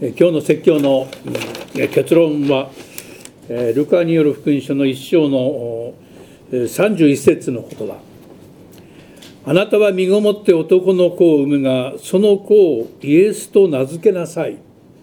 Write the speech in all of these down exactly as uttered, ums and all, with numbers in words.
今日の説教の結論は、ルカによる福音書の一章のさんじゅういっ節の言葉。あなたは身ごもって男の子を産むが、その子をイエスと名付けなさい。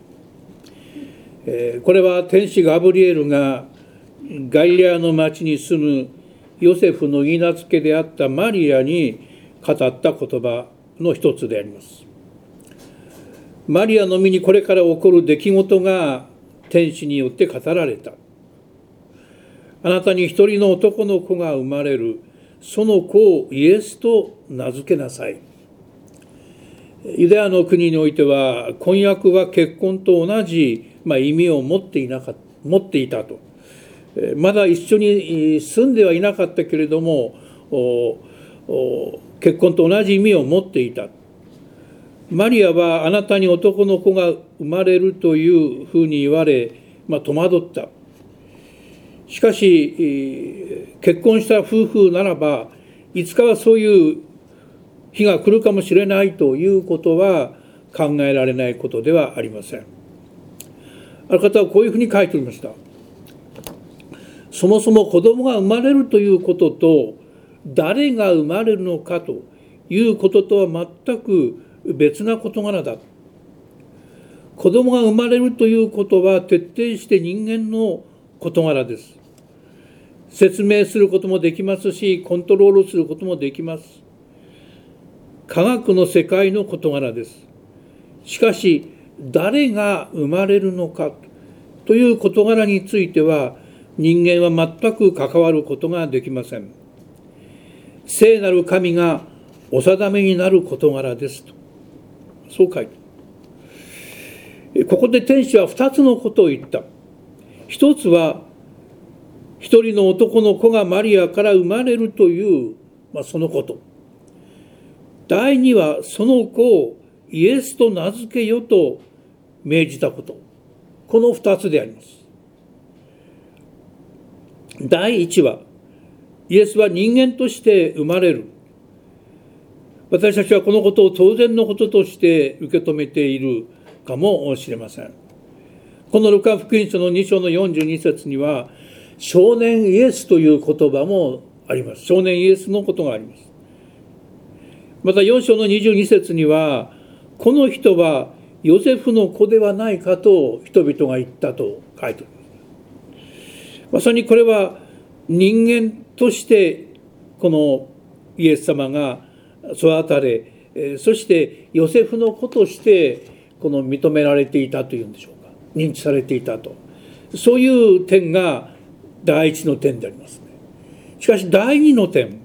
これは天使ガブリエルがガリレアの町に住むヨセフの言い名付けであったマリアに語った言葉の一つであります。マリアの身にこれから起こる出来事が天使によって語られた。あなたに一人の男の子が生まれる。その子をイエスと名付けなさい。ユダヤの国においては婚約は結婚と同じ、まあ、意味を持っていなか持っていたと。まだ一緒に住んではいなかったけれども結婚と同じ意味を持っていた。マリアはあなたに男の子が生まれるというふうに言われ、まあ、戸惑った。しかし結婚した夫婦ならばいつかはそういう日が来るかもしれないということは考えられないことではありません。ある方はこういうふうに書いておりました。そもそも子供が生まれるということと誰が生まれるのかということとは全く別な事柄だ。子供が生まれるということは徹底して人間の事柄です。説明することもできますし、コントロールすることもできます。科学の世界の事柄です。しかし、誰が生まれるのかという事柄については、人間は全く関わることができません。聖なる神がお定めになる事柄ですと。そう書いて。ここで天使は二つのことを言った。一つは、一人の男の子がマリアから生まれるという、まあ、そのこと。第二は、その子をイエスと名付けよと命じたこと。この二つであります。第一は、イエスは人間として生まれる。私たちはこのことを当然のこととして受け止めているかもしれません。このルカ福音書のに章のよんじゅうに節には、少年イエスという言葉もあります。少年イエスのことがあります。またよん章のにじゅうに節には、この人はヨセフの子ではないかと人々が言ったと書いてあります。まさにこれは人間としてこのイエス様が育たれ、そしてヨセフの子としてこの認められていたというんでしょうか、認知されていたと、そういう点が第一の点でありますね。しかし第二の点、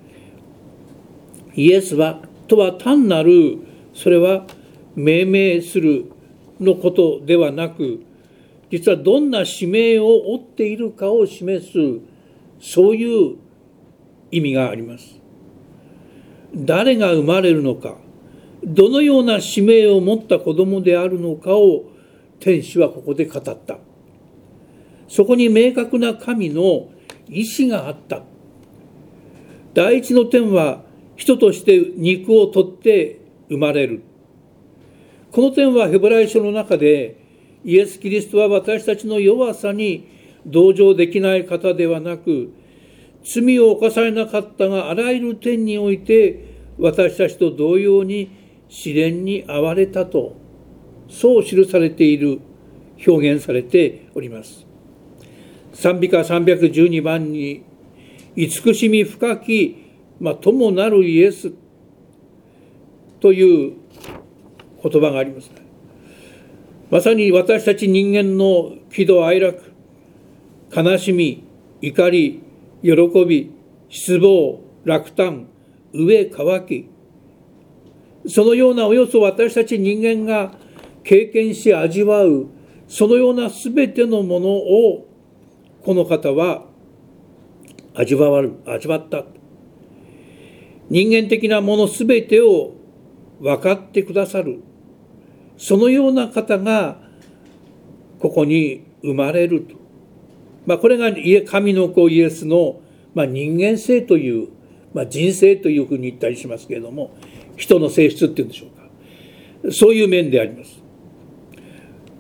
イエスはとは単なるそれは命名するのことではなく、実はどんな使命を負っているかを示す、そういう意味があります。誰が生まれるのか、どのような使命を持った子供であるのかを天使はここで語った。そこに明確な神の意志があった。第一の点は、人として肉を取って生まれる。この点はヘブライ書の中で、イエス・キリストは私たちの弱さに同情できない方ではなく、罪を犯されなかったがあらゆる点において私たちと同様に試練に遭われたと、そう記されている、表現されております。賛美歌さんびゃくじゅうにばんに、慈しみ深き、まあ、友なるイエスという言葉があります。まさに私たち人間の喜怒哀楽、悲しみ、怒り、喜び、失望、落胆、飢え、渇き、そのようなおよそ私たち人間が経験し味わう、そのようなすべてのものをこの方は味わわる、味わった。人間的なものすべてを分かってくださる、そのような方がここに生まれると。まあ、これが神の子イエスの、まあ、人間性という、まあ、人生というふうに言ったりしますけれども、人の性質っていうんでしょうか、そういう面であります。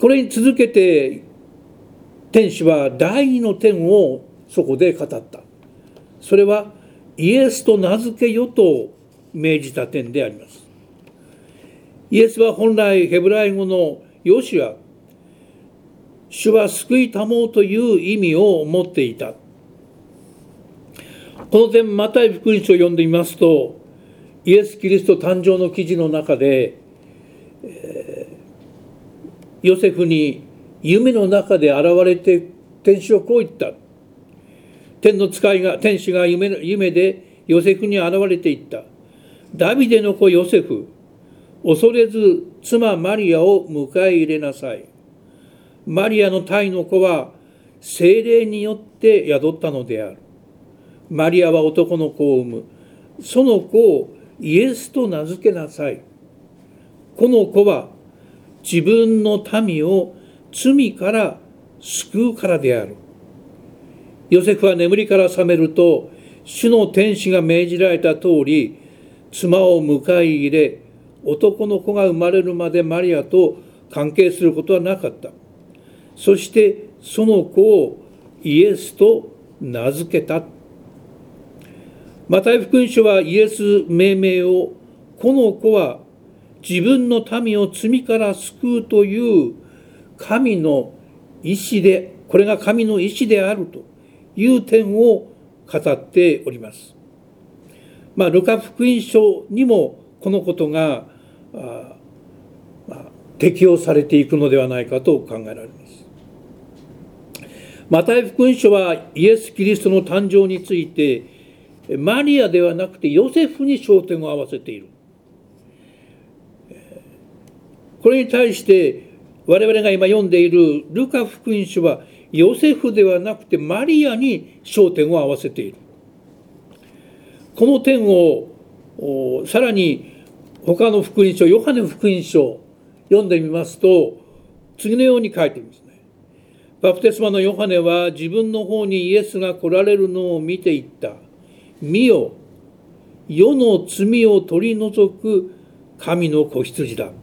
これに続けて天使は第二の点をそこで語った。それはイエスと名付けよと命じた点であります。イエスは本来ヘブライ語のヨシュア、主は救いたもうという意味を持っていた。この点、マタイ福音書を読んでみますと、イエス・キリスト誕生の記事の中で、えー、ヨセフに夢の中で現れて天使はこう言った。天の使いが、天使が 夢, 夢でヨセフに現れていった。ダビデの子ヨセフ、恐れず妻マリアを迎え入れなさい。マリアの胎の子は聖霊によって宿ったのである。マリアは男の子を産む。その子をイエスと名付けなさい。この子は自分の民を罪から救うからである。ヨセフは眠りから覚めると、主の天使が命じられた通り、妻を迎え入れ、男の子が生まれるまでマリアと関係することはなかった。そしてその子をイエスと名付けた。マタイ福音書はイエス命名を、この子は自分の民を罪から救うという神の意志で、これが神の意志であるという点を語っております。まあ、ルカ福音書にもこのことがあ、まあ、適用されていくのではないかと考えられます。マタイ福音書はイエス・キリストの誕生についてマリアではなくてヨセフに焦点を合わせている。これに対して我々が今読んでいるルカ福音書はヨセフではなくてマリアに焦点を合わせている。この点をさらに他の福音書、ヨハネ福音書を読んでみますと、次のように書いていますね。バプテスマのヨハネは自分の方にイエスが来られるのを見て言った。見よ、世の罪を取り除く神の子羊だ。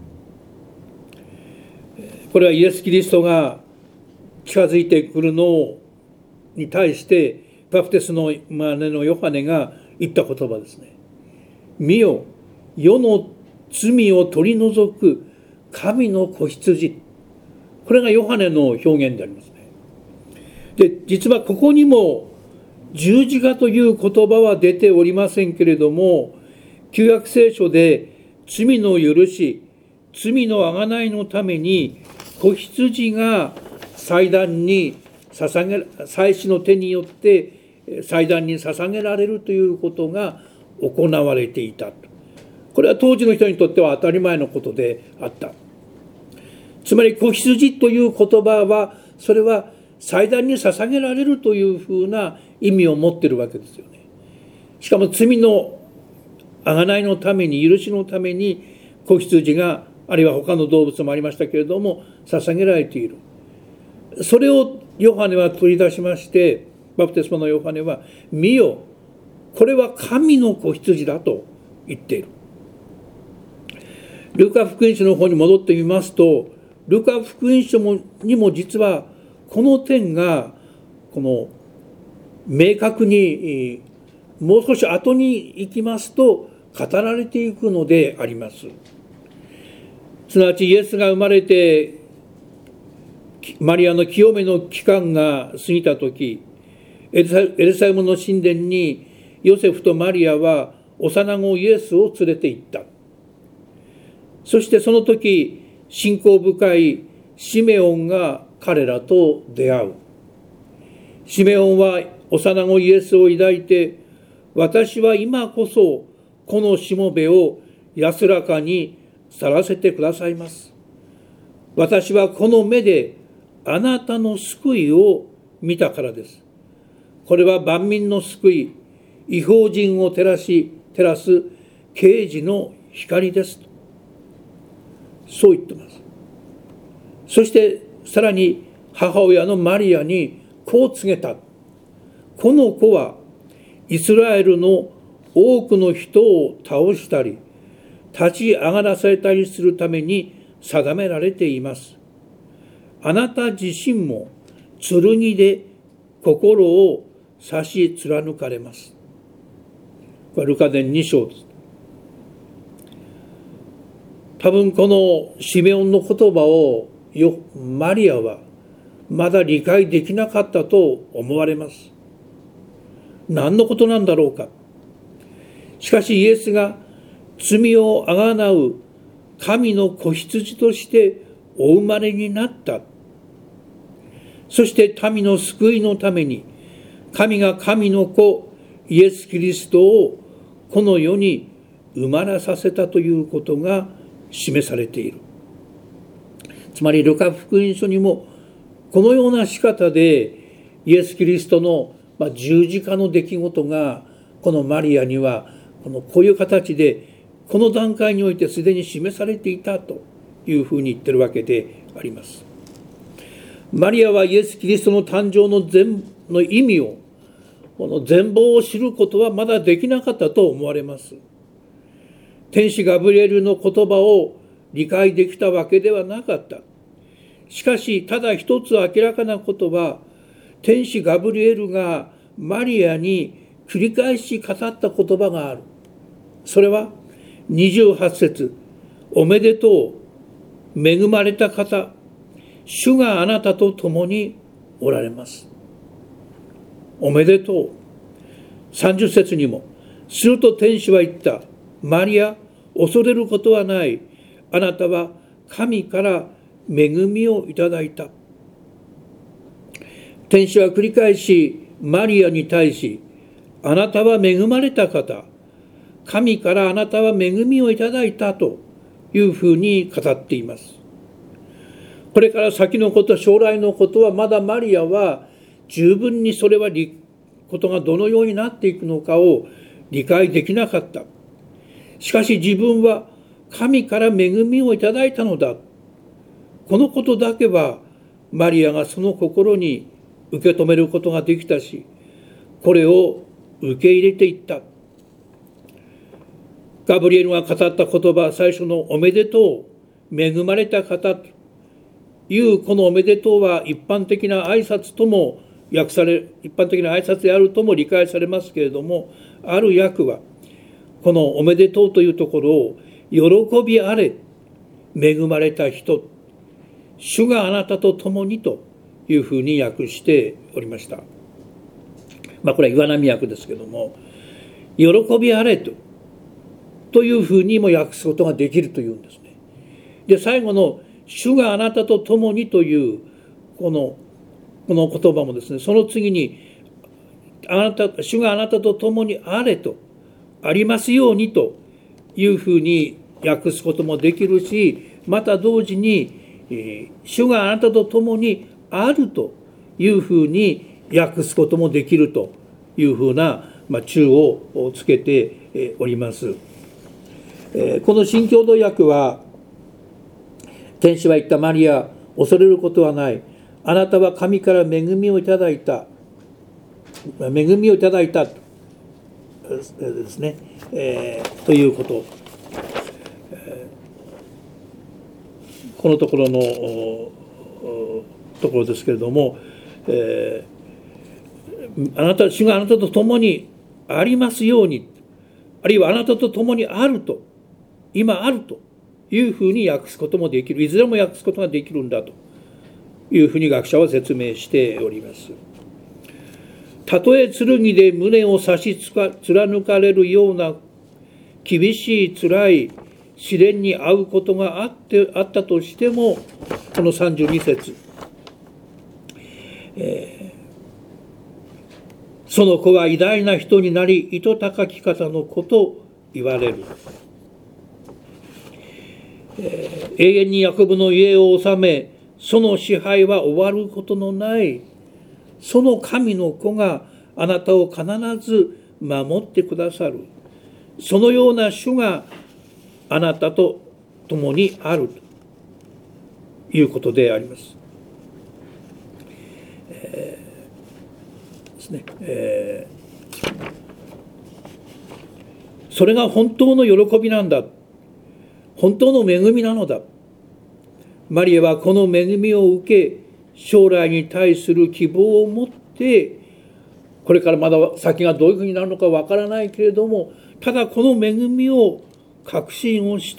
これはイエス・キリストが近づいてくるのに対してバプテスマのヨハネが言った言葉ですね。見よ、世の罪を取り除く神の子羊。これがヨハネの表現でありますね。で、実はここにも十字架という言葉は出ておりませんけれども、旧約聖書で罪の許し、罪の贖いのために子羊が祭壇に捧げ、祭司の手によって祭壇に捧げられるということが行われていた。これは当時の人にとっては当たり前のことであった。つまり子羊という言葉は、それは祭壇に捧げられるというふうな意味を持っているわけですよね。しかも罪の贖いのために、許しのために子羊が、あるいは他の動物もありましたけれども捧げられている。それをヨハネは取り出しまして、バプテスマのヨハネは見よ、これは神の子羊だと言っている。ルカ福音書の方に戻ってみますと、ルカ福音書にも実はこの点がこの明確にもう少し後に行きますと語られていくのであります。すなわちイエスが生まれてマリアの清めの期間が過ぎたとき、エルサレムの神殿にヨセフとマリアは幼子イエスを連れて行った。そしてその時、信仰深いシメオンが彼らと出会う。シメオンは幼子イエスを抱いて、私は今こそこのしもべを安らかに去らせてくださいます。私はこの目であなたの救いを見たからです。これは万民の救い、異邦人を照らし、照らす啓示の光です。そう言ってます。そしてさらに母親のマリアにこう告げた。この子はイスラエルの多くの人を倒したり、立ち上がらされたりするために定められています。 あなた自身も剣で心を刺し貫かれます。これルカ伝に章です。多分このシメオンの言葉をよマリアはまだ理解できなかったと思われます。何のことなんだろうか。しかしイエスが罪をあがなう神の子羊としてお生まれになった。そして民の救いのために神が神の子イエス・キリストをこの世に生まれさせたということが示されている。つまりルカ福音書にもこのような仕方でイエス・キリストの十字架の出来事がこのマリアにはこのこういう形でこの段階においてすでに示されていたというふうに言ってるわけであります。マリアはイエス・キリストの誕生の全の意味をこの全貌を知ることはまだできなかったと思われます。天使ガブリエルの言葉を理解できたわけではなかった。しかしただ一つ明らかなことは、天使ガブリエルがマリアに繰り返し語った言葉がある。それはにじゅうはち節、おめでとう、恵まれた方、主があなたと共におられます。おめでとう。さんじゅう節にも、すると天使は言った。マリア、恐れることはない。あなたは神から恵みをいただいた。天使は繰り返しマリアに対し、あなたは恵まれた方、神からあなたは恵みをいただいたというふうに語っています。これから先のこと、将来のことはまだマリアは十分にそれはことがどのようになっていくのかを理解できなかった。しかし自分は神から恵みをいただいたのだ。このことだけはマリアがその心に受け止めることができたし、これを受け入れていった。ガブリエルが語った言葉、最初のおめでとう、恵まれた方というこのおめでとうは一般的な挨拶とも訳され、一般的な挨拶であるとも理解されますけれども、ある訳はこのおめでとうというところを喜びあれ、恵まれた人、主があなたと共にというふうに訳しておりました。まあこれは岩波訳ですけども、喜びあれと、というふうにも訳すことができるというんですね。で、最後の主があなたと共にというこの、この言葉もですね、その次にあなた、主があなたと共にあれと、ありますようにというふうに訳すこともできるし、また同時に、えー、主があなたと共にあるというふうに訳すこともできるというふうな、まあ、注をつけております。えー、この新共同訳は、天使は言ったマリア、恐れることはない。あなたは神から恵みをいただいた。恵みをいただいた。ですね、えー、ということ、えー、このところのところですけれども、えー、あなた、主があなたと共にありますように、あるいはあなたと共にあると、今あるというふうに訳すこともできる、いずれも訳すことができるんだというふうに学者は説明しております。たとえ剣で胸を刺し貫かれるような厳しい辛い試練に遭うことがあってあったとしても、このさんじゅうに節、えー、その子は偉大な人になり糸高き方の子と言われる、えー、永遠にヤコブの家を治め、その支配は終わることのないその神の子があなたを必ず守ってくださる。そのような主があなたと共にあるということであります。えー、ですね。えー、それが本当の喜びなんだ。本当の恵みなのだ。 マリアはこの恵みを受け、将来に対する希望を持って、これからまだ先がどういうふうになるのかわからないけれども、ただこの恵みを確信をして、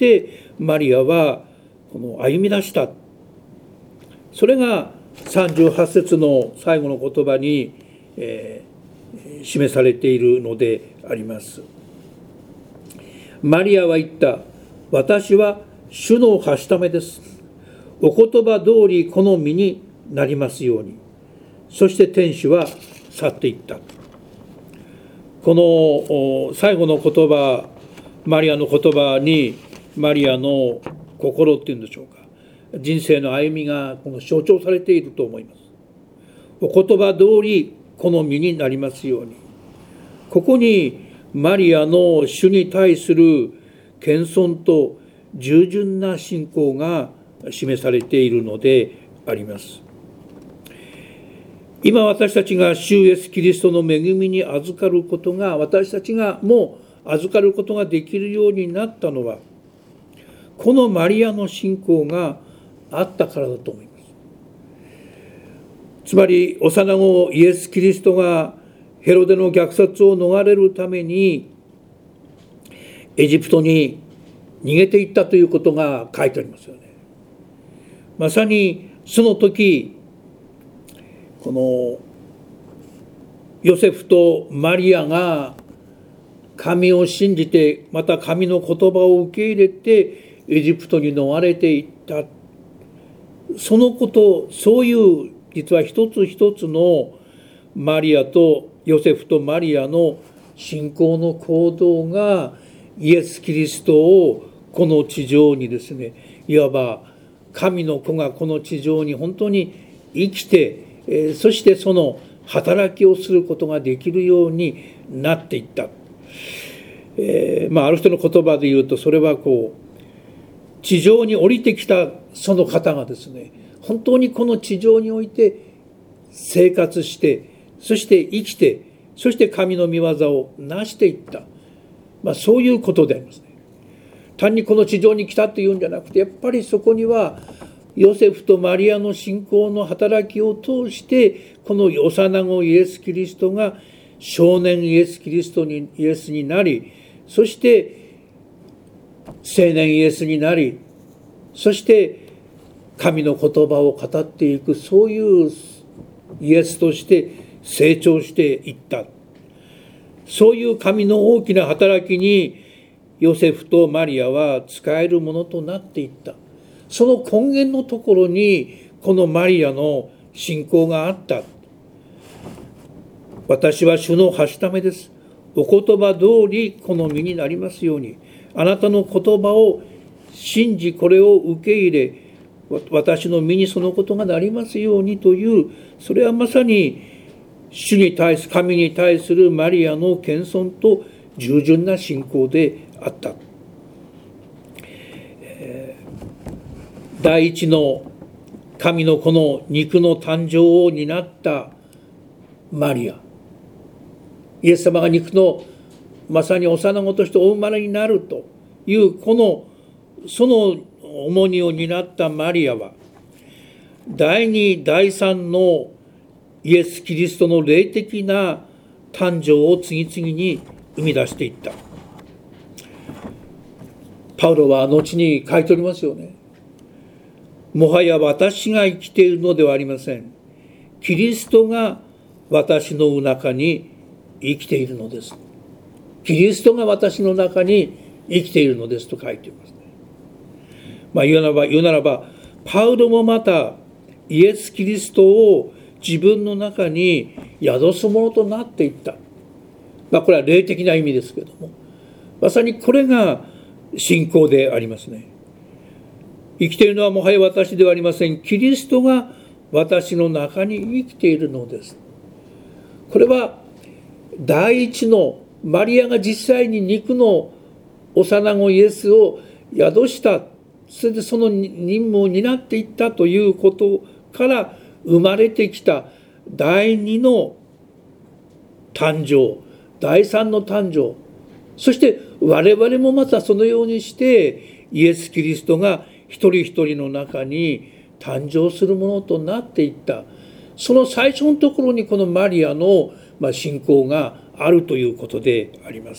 マリアはこの歩み出した。それがさんじゅうはち節の最後の言葉に、えー、示されているのであります。マリアは言った。私は主のはしためです。お言葉通りこの身になりますように。そして天使は去っていった。この最後の言葉、マリアの言葉にマリアの心っていうんでしょうか、人生の歩みがこの象徴されていると思います。お言葉通りこの身になりますように。ここにマリアの主に対する謙遜と従順な信仰が示されているのであります。今私たちが主イエスキリストの恵みに預かることが、私たちがもう預かることができるようになったのは、このマリアの信仰があったからだと思います。つまり幼子イエス・キリストがヘロデの虐殺を逃れるためにエジプトに逃げていったということが書いてありますよね。まさにその時、このヨセフとマリアが神を信じて、また神の言葉を受け入れてエジプトに逃れていった。そのこと、そういう実は一つ一つのマリアとヨセフとマリアの信仰の行動がイエス・キリストをこの地上にですね、いわば神の子がこの地上に本当に生きて、えー、そしてその働きをすることができるようになっていった。えーまあ、ある人の言葉で言うと、それはこう地上に降りてきたその方がですね、本当にこの地上において生活して、そして生きて、そして神の御業を成していった、まあ、そういうことでありますね。単にこの地上に来たというんじゃなくて、やっぱりそこにはヨセフとマリアの信仰の働きを通して、この幼子イエス・キリストが少年イエス・キリストにイエスになり、そして青年イエスになり、そして神の言葉を語っていく、そういうイエスとして成長していった。そういう神の大きな働きにヨセフとマリアは使えるものとなっていった。その根源のところにこのマリアの信仰があった。私は主のはしためです。お言葉通りこの身になりますように。あなたの言葉を信じ、これを受け入れ、私の身にそのことがなりますようにという、それはまさに主に対する、神に対するマリアの謙遜と従順な信仰であった。えー、第一の神の子の肉の誕生を担ったマリア。イエス様が肉のまさに幼子としてお生まれになるというこのその重荷を担ったマリアは、第二第三のイエス・キリストの霊的な誕生を次々に生み出していった。パウロは後に書いておりますよね。もはや私が生きているのではありません。キリストが私の中に生きているのです。キリストが私の中に生きているのですと書いていますね。まあ言うならば、言うならば、パウロもまたイエス・キリストを自分の中に宿すものとなっていった。まあこれは霊的な意味ですけれども、まさにこれが信仰でありますね。生きているのはもはや私ではありません。キリストが私の中に生きているのです。これは第一のマリアが実際に肉の幼子イエスを宿した、それでその任務を担っていったということから生まれてきた第二の誕生、第三の誕生、そして我々もまたそのようにしてイエス・キリストが一人一人の中に誕生するものとなっていった。その最初のところにこのマリアの信仰があるということであります。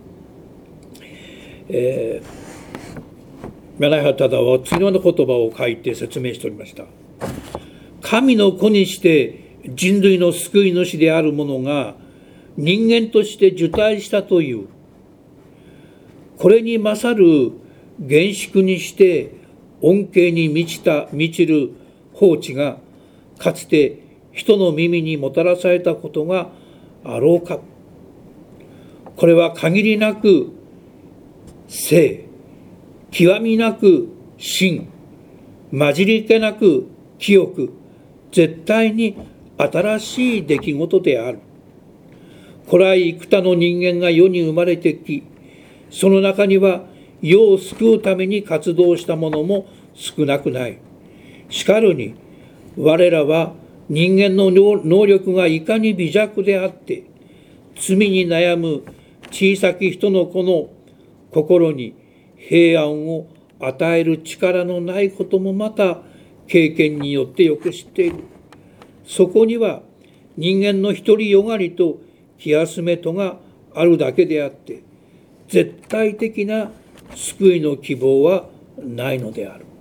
えー、柳原忠は次のような言葉を書いて説明しておりました。神の子にして人類の救い主である者が人間として受胎したという、これに勝る厳粛にして恩恵に満ちた満ちる法治がかつて人の耳にもたらされたことがあろうか。これは限りなく聖、極みなく真、混じりけなく清く、絶対に新しい出来事である。古来幾多の人間が世に生まれてき、その中には世を救うために活動した者も少なくない。しかるに、我らは人間の能力がいかに微弱であって、罪に悩む小さき人の子の心に平安を与える力のないこともまた経験によってよく知っている。そこには人間の独りよがりと気休めとがあるだけであって、絶対的な救いの希望はないのである。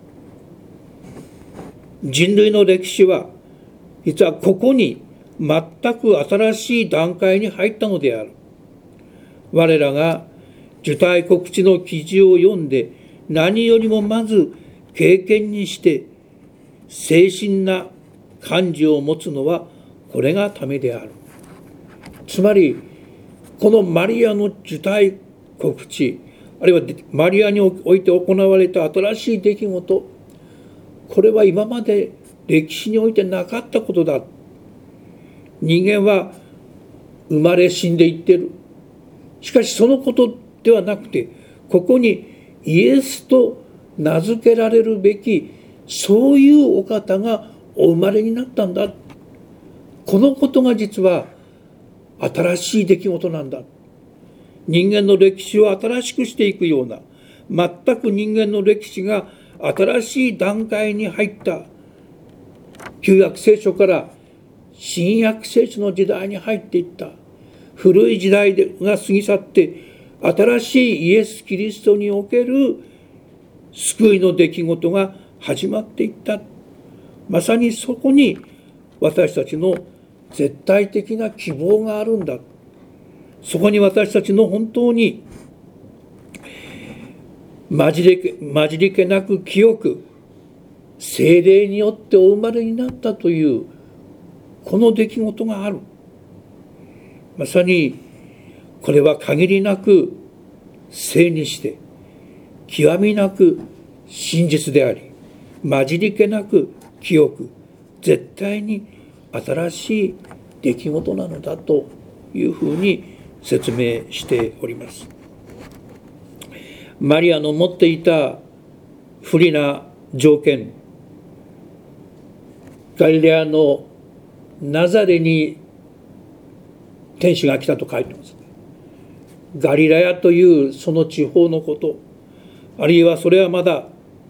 人類の歴史は実はここに全く新しい段階に入ったのである。我らが受胎告知の記事を読んで何よりもまず経験にして精神な感じを持つのはこれがためである。つまりこのマリアの受胎告知、あるいはマリアにおいて行われた新しい出来事、これは今まで歴史においてなかったことだ。人間は生まれ死んでいってる。しかしそのことではなくて、ここにイエスと名付けられるべきそういうお方がお生まれになったんだ。このことが実は新しい出来事なんだ。人間の歴史を新しくしていくような、全く人間の歴史が新しい段階に入った旧約聖書から新約聖書の時代に入っていった。古い時代が過ぎ去って新しいイエス・キリストにおける救いの出来事が始まっていった。まさにそこに私たちの絶対的な希望があるんだ。そこに私たちの本当に混じりけ、混じりけなく清く聖霊によってお生まれになったというこの出来事がある。まさにこれは限りなく聖にして極みなく真実であり、混じりけなく清く絶対に新しい出来事なのだというふうに説明しております。マリアの持っていた不利な条件、ガリレアのナザレに天使が来たと書いてます。ガリラヤというその地方のこと、あるいはそれはまだ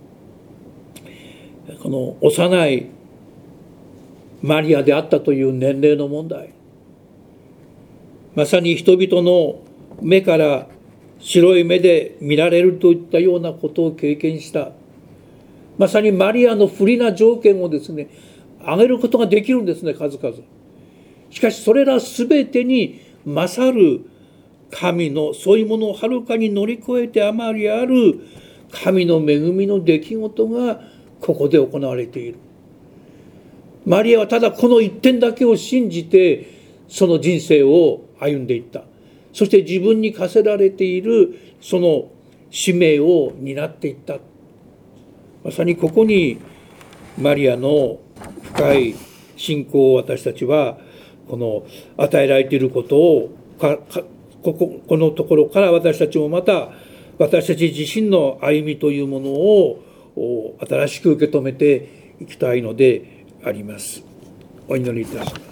この幼いマリアであったという年齢の問題、まさに人々の目から白い目で見られるといったようなことを経験した、まさにマリアの不利な条件をですね挙げることができるんですね、数々。しかしそれら全てに勝る神のそういうものをはるかに乗り越えてあまりある神の恵みの出来事がここで行われている。マリアはただこの一点だけを信じてその人生を歩んでいった。そして自分に課せられているその使命を担っていった。まさにここにマリアの深い信仰を私たちはこの与えられていることをかかここ、このところから私たちもまた私たち自身の歩みというものを新しく受け止めていきたいのであります。お祈りいたします。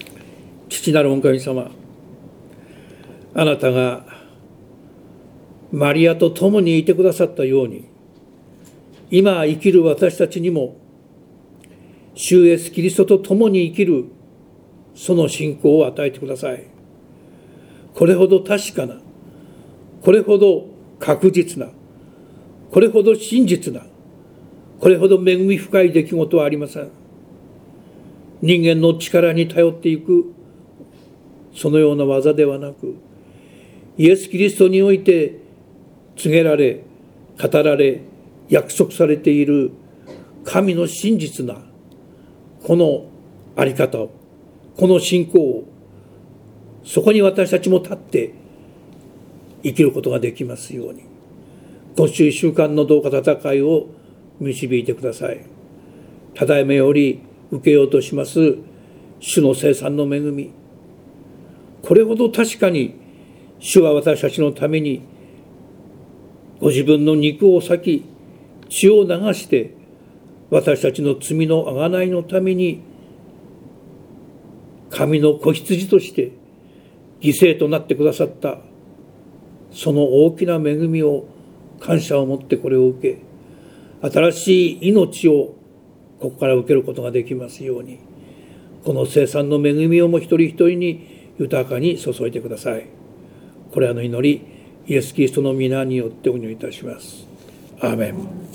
父なる御神様、あなたがマリアと共にいてくださったように、今生きる私たちにも主イエスキリストと共に生きるその信仰を与えてください。これほど確かな、これほど確実な、これほど真実な、これほど恵み深い出来事はありません。人間の力に頼っていくそのような技ではなく、イエス・キリストにおいて告げられ、語られ、約束されている神の真実なこのあり方を、この信仰を、そこに私たちも立って生きることができますように、今週いっしゅうかんのどうか戦いを導いてください。ただいまより受けようとします主の聖賛の恵み、これほど確かに主は私たちのためにご自分の肉を裂き血を流して私たちの罪の贖いのために神の子羊として犠牲となってくださった、その大きな恵みを感謝を持ってこれを受け、新しい命をここから受けることができますように、この聖賛の恵みをも一人一人に豊かに注いでください。これらの祈り、イエス・キリストの皆によってお祈りいたします。アーメン。